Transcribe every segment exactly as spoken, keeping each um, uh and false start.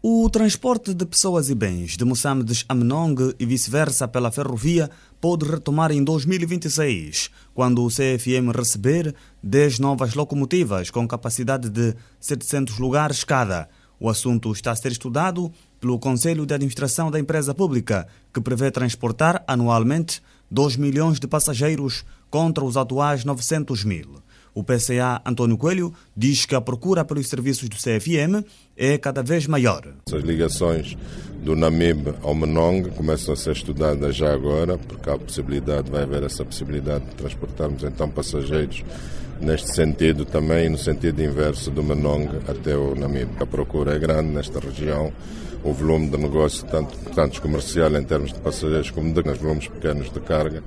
O transporte de pessoas e bens de Moçambique a Menongue e vice-versa pela ferrovia pode retomar em dois mil e vinte e seis, quando o C F M receber dez novas locomotivas com capacidade de setecentos lugares cada. O assunto está a ser estudado pelo Conselho de Administração da empresa pública, que prevê transportar anualmente dois milhões de passageiros contra os atuais novecentos mil. O P C A António Coelho diz que a procura pelos serviços do C F M é cada vez maior. As ligações do Namibe ao Menongue começam a ser estudadas já agora, porque há a possibilidade, vai haver essa possibilidade de transportarmos então passageiros neste sentido também, no sentido inverso do Menongue até o Namibe. A procura é grande nesta região, o volume de negócio, tanto, tanto comercial em termos de passageiros como de volumes pequenos de carga,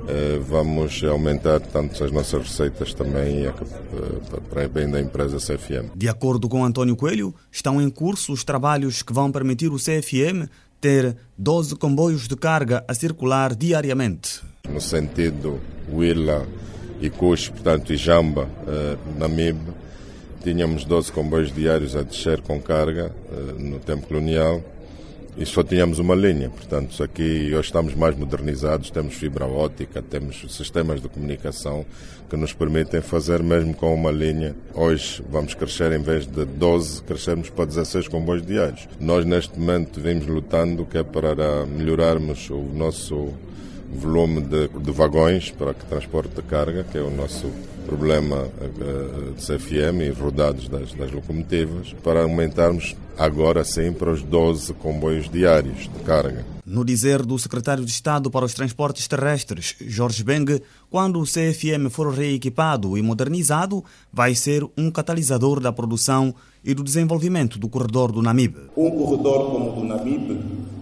vamos aumentar tanto as nossas receitas também para o bem da empresa C F M. De acordo com António Coelho, estão em curso os trabalhos que vão permitir o C F M ter doze comboios de carga a circular diariamente. No sentido Huila e Cuxo, portanto, e Jamba, Namibe, tínhamos doze comboios diários a descer com carga no tempo colonial. E só tínhamos uma linha, portanto, aqui hoje estamos mais modernizados, temos fibra óptica, temos sistemas de comunicação que nos permitem fazer mesmo com uma linha. Hoje vamos crescer, em vez de doze, crescermos para dezesseis comboios diários. Nós neste momento vimos lutando que é para melhorarmos o nosso volume de, de vagões para que transporte de carga, que é o nosso problema de C F M e rodados das, das locomotivas, para aumentarmos agora sim para os doze comboios diários de carga. No dizer do secretário de Estado para os Transportes Terrestres, Jorge Bengue, quando o C F M for reequipado e modernizado, vai ser um catalisador da produção e do desenvolvimento do corredor do Namibe. Um corredor como o do Namibe,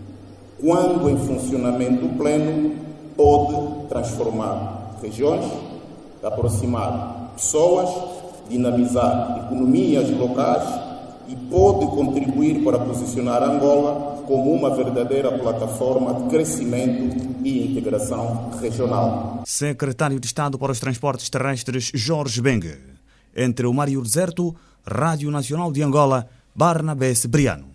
quando em funcionamento pleno, pode transformar regiões, aproximar pessoas, dinamizar economias locais e pode contribuir para posicionar Angola como uma verdadeira plataforma de crescimento e integração regional. Secretário de Estado para os Transportes Terrestres, Jorge Bengue. Entre o Mário Deserto, Rádio Nacional de Angola, Barnabé Cipriano.